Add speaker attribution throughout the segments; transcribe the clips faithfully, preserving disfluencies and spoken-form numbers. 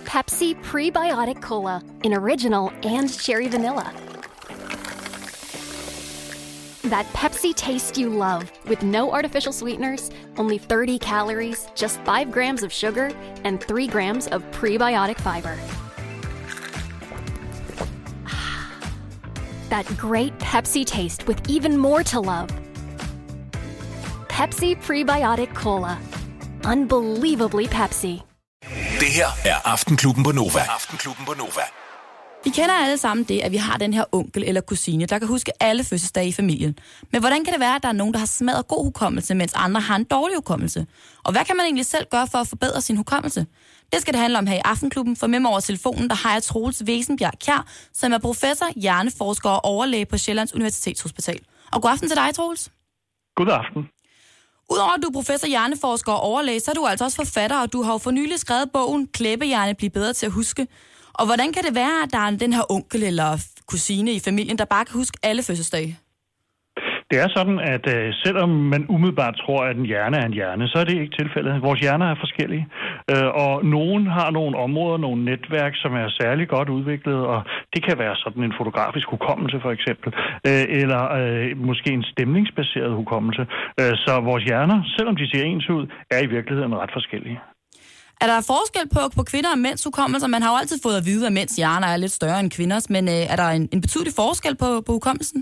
Speaker 1: Pepsi Prebiotic Cola in original and cherry vanilla. That Pepsi taste you love, with no artificial sweeteners, only thirty calories, just five grams of sugar, and three grams of prebiotic fiber. That great Pepsi taste with even more to love. Pepsi Prebiotic Cola. Unbelievably Pepsi.
Speaker 2: Det her er Aftenklubben på Nova. Aftenklubben på Nova.
Speaker 3: Vi kender alle sammen det, at vi har den her onkel eller kusine, der kan huske alle fødselsdage i familien. Men hvordan kan det være, at der er nogen, der har smadret god hukommelse, mens andre har en dårlig hukommelse? Og hvad kan man egentlig selv gøre for at forbedre sin hukommelse? Det skal det handle om her i Aftenklubben, for med mig over telefonen, der har jeg Troels Wesenbjerg Kjær, som er professor, hjerneforsker og overlæge på Sjællands Universitetshospital. Og god aften til dig, Troels.
Speaker 4: God aften.
Speaker 3: Udover at du er professor, hjerneforsker og overlæge, så er du altså også forfatter, og du har jo for nylig skrevet bogen Klæbehjerne bliver bedre til at huske. Og hvordan kan det være, at der er den her onkel eller kusine i familien, der bare kan huske alle fødselsdage?
Speaker 4: Det er sådan, at øh, selvom man umiddelbart tror, at en hjerne er en hjerne, så er det ikke tilfældet. Vores hjerner er forskellige, øh, og nogen har nogle områder, nogle netværk, som er særlig godt udviklet, og det kan være sådan en fotografisk hukommelse for eksempel, øh, eller øh, måske en stemningsbaseret hukommelse. Øh, så vores hjerner, selvom de ser ens ud, er i virkeligheden ret forskellige.
Speaker 3: Er der forskel på, på kvinder og mænds hukommelse? Man har jo altid fået at vide, at mænds hjerner er lidt større end kvinders, men øh, er der en, en betydelig forskel på, på hukommelsen?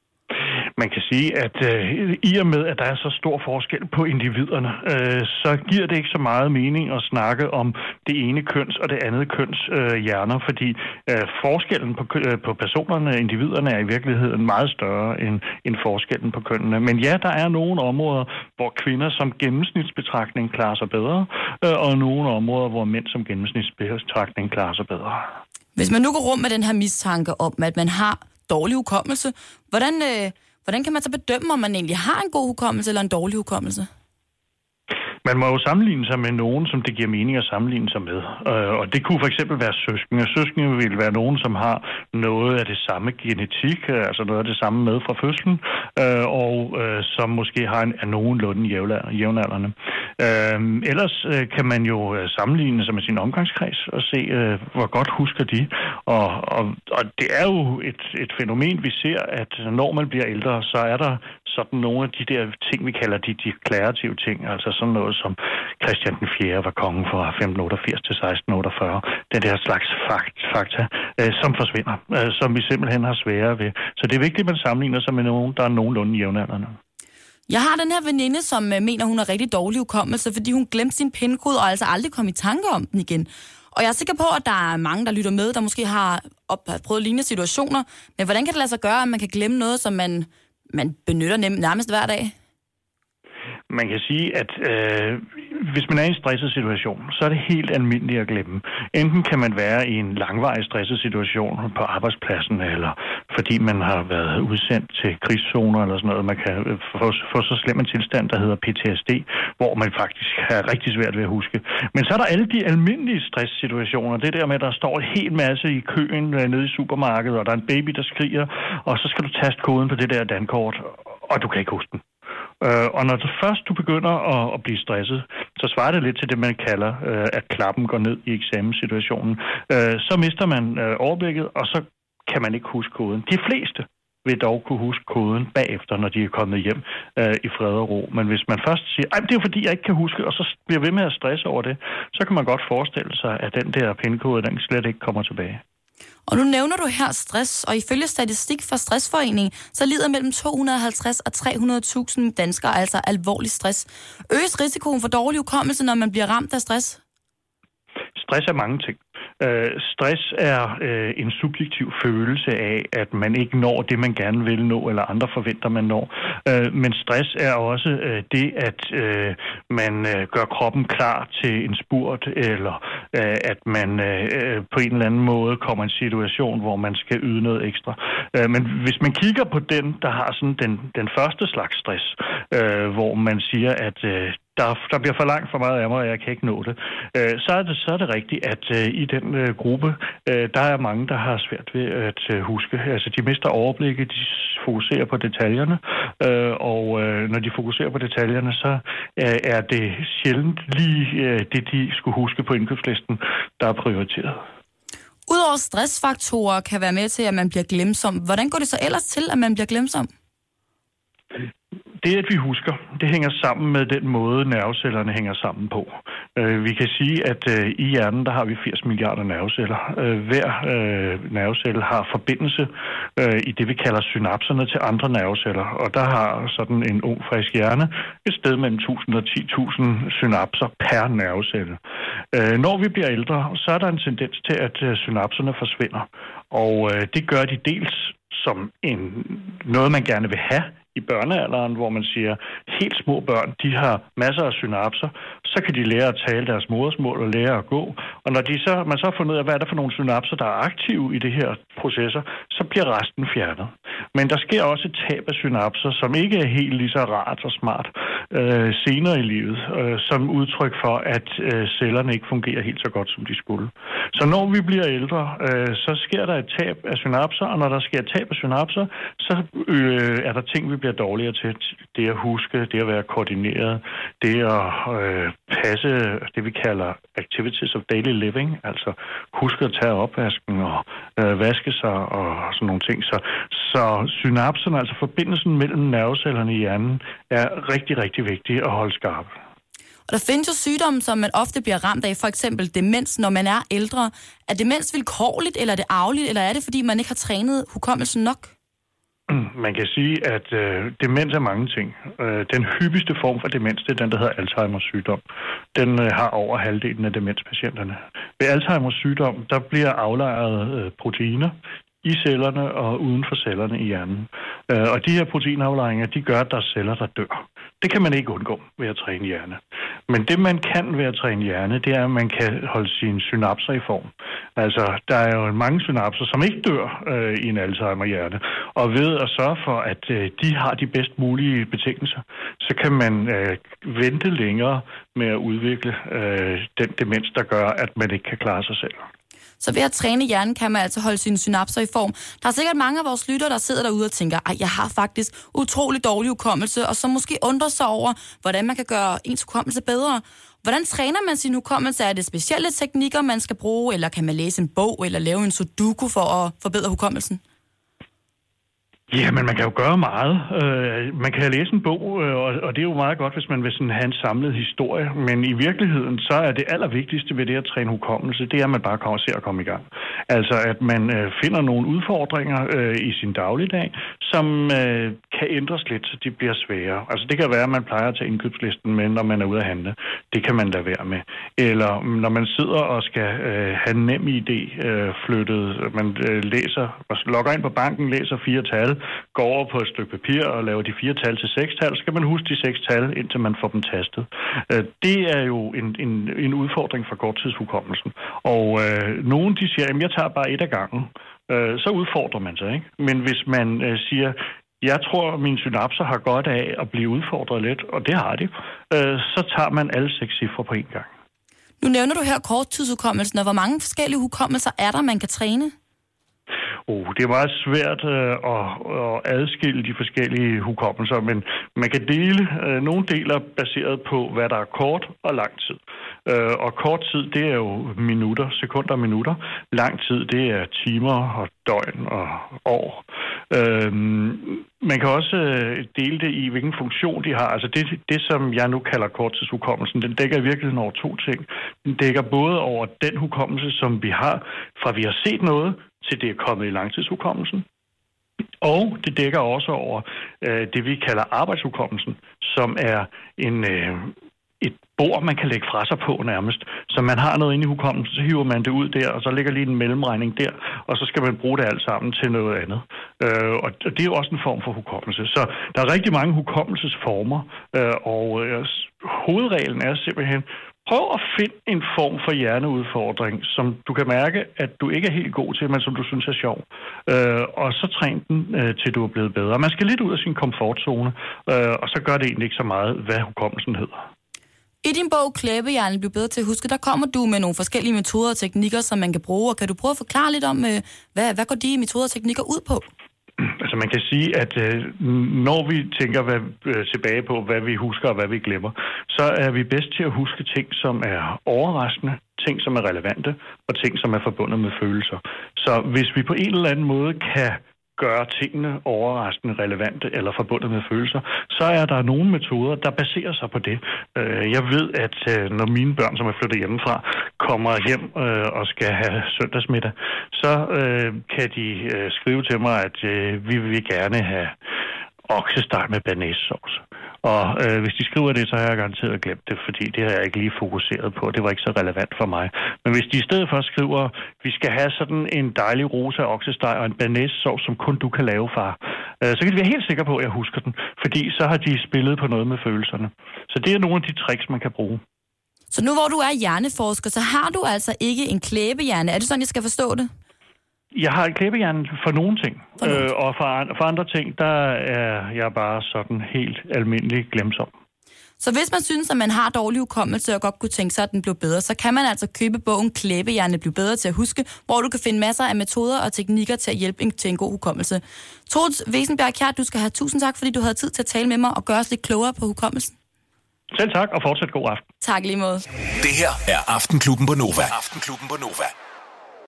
Speaker 4: Man kan sige, at øh, i og med, at der er så stor forskel på individerne, øh, så giver det ikke så meget mening at snakke om det ene køns og det andet køns øh, hjerner, fordi øh, forskellen på, øh, på personerne, individerne, er i virkeligheden meget større end, end forskellen på kønnene. Men ja, der er nogle områder, hvor kvinder som gennemsnitsbetragtning klarer sig bedre, øh, og nogle områder, hvor mænd som gennemsnitsbetragtning klarer sig bedre.
Speaker 3: Hvis man nu går rum med den her mistanke om, at man har dårlig hukommelse, hvordan... Øh Hvordan kan man så bedømme, om man egentlig har en god hukommelse eller en dårlig hukommelse?
Speaker 4: Man må jo sammenligne sig med nogen, som det giver mening at sammenligne sig med. Og det kunne for eksempel være søskende. Søskende vil være nogen, som har noget af det samme genetik, altså noget af det samme med fra fødslen, og som måske har en er nogenlunde jævnaldrende. Ellers kan man jo sammenligne sig med sin omgangskreds og se, hvor godt husker de. Og, og, og det er jo et, et fænomen, vi ser, at når man bliver ældre, så er der sådan nogle af de der ting, vi kalder de deklarative ting, altså sådan noget som Christian den fjerde var kongen fra femten otteogfirs til seksten otteogfyrre. Den der slags fakt, fakta, øh, som forsvinder, øh, som vi simpelthen har sværere ved. Så det er vigtigt, at man sammenligner sig med nogen, der er nogenlunde jævnaldrende.
Speaker 3: Jeg har den her veninde, som mener, hun har rigtig dårlig hukommelse, fordi hun glemte sin pindkode og altså aldrig kom i tanke om den igen. Og jeg er sikker på, at der er mange, der lytter med, der måske har prøvet lignende situationer. Men hvordan kan det lade sig gøre, at man kan glemme noget, som man, man benytter nærmest hver dag?
Speaker 4: Man kan sige, at øh, hvis man er i en stresset situation, så er det helt almindeligt at glemme. Enten kan man være i en langvarig stresset situation på arbejdspladsen, eller fordi man har været udsendt til krigszoner eller sådan noget. Man kan få, få så slem en tilstand, der hedder P T S D, hvor man faktisk har rigtig svært ved at huske. Men så er der alle de almindelige stresssituationer. Det der med, at der står en hel masse i køen nede i supermarkedet, og der er en baby, der skriger, og så skal du taste koden på det der dankort, og du kan ikke huske den. Uh, og når du først du begynder at, at blive stresset, så svarer det lidt til det, man kalder, uh, at klappen går ned i eksamenssituationen. Uh, så mister man uh, overblikket, og så kan man ikke huske koden. De fleste vil dog kunne huske koden bagefter, når de er kommet hjem uh, i fred og ro. Men hvis man først siger, at det er fordi, jeg ikke kan huske, og så bliver ved med at stresse over det, så kan man godt forestille sig, at den der pindkode, den slet ikke kommer tilbage.
Speaker 3: Og nu nævner du her stress, og ifølge statistik fra Stressforeningen, så lider mellem to hundrede og halvtreds og tre hundrede tusind danskere altså alvorlig stress. Øges risikoen for dårlig hukommelse, når man bliver ramt af stress?
Speaker 4: Stress er mange ting. Uh, stress er uh, en subjektiv følelse af, at man ikke når det, man gerne vil nå, eller andre forventer, man når. Uh, men stress er også uh, det, at uh, man uh, gør kroppen klar til en spurt, eller uh, at man uh, på en eller anden måde kommer i en situation, hvor man skal yde noget ekstra. Uh, men hvis man kigger på den, der har sådan den, den første slags stress, uh, hvor man siger, at uh, der, der bliver for langt for meget af mig, og jeg kan ikke nå det, øh, så, er det så er det rigtigt, at øh, i den øh, gruppe, øh, der er mange, der har svært ved at øh, huske. Altså, de mister overblikket, de fokuserer på detaljerne, øh, og øh, når de fokuserer på detaljerne, så øh, er det sjældent lige øh, det, de skulle huske på indkøbslisten, der er prioriteret.
Speaker 3: Udover stressfaktorer kan være med til, at man bliver glemsom. Hvordan går det så ellers til, at man bliver glemsom?
Speaker 4: Det, at vi husker, det hænger sammen med den måde, nervecellerne hænger sammen på. Vi kan sige, at i hjernen, der har vi firs milliarder nerveceller. Hver nervecelle har forbindelse i det, vi kalder synapserne til andre nerveceller. Og der har sådan en ung, frisk hjerne et sted mellem tusind og ti tusind synapser per nervecelle. Når vi bliver ældre, så er der en tendens til, at synapserne forsvinder. Og det gør de dels som en, noget, man gerne vil have i børnealderen, hvor man siger, helt små børn, de har masser af synapser, så kan de lære at tale deres modersmål og lære at gå. Og når de så, man så har fundet ud af, hvad er der for nogle synapser, der er aktive i det her processer, så bliver resten fjernet. Men der sker også et tab af synapser, som ikke er helt lige så rart og smart øh, senere i livet, øh, som udtryk for, at øh, cellerne ikke fungerer helt så godt, som de skulle. Så når vi bliver ældre, øh, så sker der et tab af synapser, og når der sker et tab af synapser, så øh, er der ting, vi bliver dårligere til. Det at huske, det at være koordineret, det at øh, passe det, vi kalder activities of daily living, altså huske at tage opvasken og øh, vaske sig og sådan nogle ting. Så, så synapserne, altså forbindelsen mellem nervecellerne i hjernen, er rigtig, rigtig vigtig at holde skarp.
Speaker 3: Og der findes jo sygdomme, som man ofte bliver ramt af, for eksempel demens, når man er ældre. Er demens vilkårligt, eller er det arveligt, eller er det, fordi man ikke har trænet hukommelsen nok?
Speaker 4: Man kan sige, at øh, demens er mange ting. Øh, den hyppigste form for demens, det er den, der hedder Alzheimers sygdom. Den øh, har over halvdelen af demenspatienterne. Ved Alzheimers sygdom, der bliver aflejret øh, proteiner i cellerne og uden for cellerne i hjernen. Øh, og de her proteinaflejringer, de gør, at der er celler, der dør. Det kan man ikke undgå ved at træne hjerne. Men det, man kan ved at træne hjerne, det er, at man kan holde sine synapser i form. Altså, der er jo mange synapser, som ikke dør øh, i en Alzheimer-hjerne. Og ved at sørge for, at øh, de har de bedst mulige betingelser, så kan man øh, vente længere med at udvikle øh, den demens, der gør, at man ikke kan klare sig selv.
Speaker 3: Så ved at træne hjernen, kan man altså holde sine synapser i form. Der er sikkert mange af vores lyttere, der sidder derude og tænker, at jeg har faktisk utrolig dårlig hukommelse, og så måske undrer sig over, hvordan man kan gøre ens hukommelse bedre. Hvordan træner man sin hukommelse? Er det specielle teknikker, man skal bruge, eller kan man læse en bog, eller lave en sudoku for at forbedre hukommelsen?
Speaker 4: Ja, men man kan jo gøre meget. Uh, man kan læse en bog, uh, og, og det er jo meget godt, hvis man vil sådan have en samlet historie. Men i virkeligheden, så er det allervigtigste ved det at træne hukommelse, det er, at man bare kommer til at komme i gang. Altså, at man uh, finder nogle udfordringer uh, i sin dagligdag, som uh, kan ændres lidt, så de bliver sværere. Altså, det kan være, at man plejer at tage indkøbslisten med, når man er ude at handle. Det kan man lade være med. Eller når man sidder og skal uh, have nem idé uh, flyttet, man uh, læser, logger ind på banken, læser fire tal, går over på et stykke papir og laver de fire tal til seks tal, så skal man huske de seks tal, indtil man får dem tastet. Det er jo en, en, en udfordring for korttidshukommelsen. Og øh, nogen de siger, at jeg tager bare et af gangen, øh, så udfordrer man sig, ikke? Men hvis man øh, siger, jeg tror, at mine synapser har godt af at blive udfordret lidt, og det har de, øh, så tager man alle seks cifre på en gang.
Speaker 3: Nu nævner du her korttidshukommelsen, og hvor mange forskellige hukommelser er der, man kan træne?
Speaker 4: Oh, det er meget svært øh, at, at adskille de forskellige hukommelser, men man kan dele øh, nogle deler baseret på, hvad der er kort og lang tid. Øh, og kort tid, det er jo minutter, sekunder og minutter. Lang tid, det er timer og døgn og år. Øh, man kan også dele det i, hvilken funktion de har. Altså det, det, som jeg nu kalder korttidshukommelsen, den dækker i virkeligheden over to ting. Den dækker både over den hukommelse, som vi har, fra vi har set noget, til det er kommet i langtidshukommelsen. Og det dækker også over øh, det, vi kalder arbejdshukommelsen, som er en, øh, et bord, man kan lægge fra sig på nærmest. Så man har noget inde i hukommelsen, så hiver man det ud der, og så ligger lige en mellemregning der, og så skal man bruge det alt sammen til noget andet. Øh, og det er jo også en form for hukommelse. Så der er rigtig mange hukommelsesformer, øh, og øh, hovedreglen er simpelthen, prøv at finde en form for hjerneudfordring, som du kan mærke, at du ikke er helt god til, men som du synes er sjov. Øh, og så træn den, øh, til du er blevet bedre. Man skal lidt ud af sin komfortzone, øh, og så gør det egentlig ikke så meget, hvad hukommelsen hedder.
Speaker 3: I din bog Klæbehjernen bliver bedre til at huske, der kommer du med nogle forskellige metoder og teknikker, som man kan bruge. Og kan du prøve at forklare lidt om, hvad, hvad går de metoder og teknikker ud på?
Speaker 4: Altså man kan sige, at øh, når vi tænker hvad, øh, tilbage på, hvad vi husker og hvad vi glemmer, så er vi bedst til at huske ting, som er overraskende, ting, som er relevante, og ting, som er forbundet med følelser. Så hvis vi på en eller anden måde kan gøre tingene overraskende, relevante eller forbundet med følelser, så er der nogle metoder, der baserer sig på det. Jeg ved, at når mine børn, som er flyttet hjemmefra, kommer hjem og skal have søndagsmiddag, så kan de skrive til mig, at vi vil gerne have oksesteg med bearnaisesauce. Og øh, hvis de skriver det, så har jeg garanteret glemt det, fordi det har jeg ikke lige fokuseret på. Det var ikke så relevant for mig. Men hvis de i stedet for skriver, vi skal have sådan en dejlig rosa oksesteg og en bearnaisesauce, som kun du kan lave, far, øh, så kan de være helt sikre på, at jeg husker den. Fordi så har de spillet på noget med følelserne. Så det er nogle af de tricks, man kan bruge.
Speaker 3: Så nu hvor du er hjerneforsker, så har du altså ikke en klæbehjerne. Er det sådan, jeg skal forstå det?
Speaker 4: Jeg har et klæbehjerne for nogle ting,
Speaker 3: for nogle.
Speaker 4: Øh, og for, for andre ting, der er jeg bare sådan helt almindelig glemsom.
Speaker 3: Så hvis man synes, at man har dårlig hukommelse og godt kunne tænke sig, at den blev bedre, så kan man altså købe bogen Klæbehjerne bliver bedre til at huske, hvor du kan finde masser af metoder og teknikker til at hjælpe til en god hukommelse. Troels Wesenberg Kjær, du skal have tusind tak, fordi du havde tid til at tale med mig og gøre os lidt klogere på hukommelsen.
Speaker 4: Selv tak, og fortsat god aften.
Speaker 3: Tak lige måde.
Speaker 2: Det her er Aftenklubben på Nova. Aftenklubben på Nova.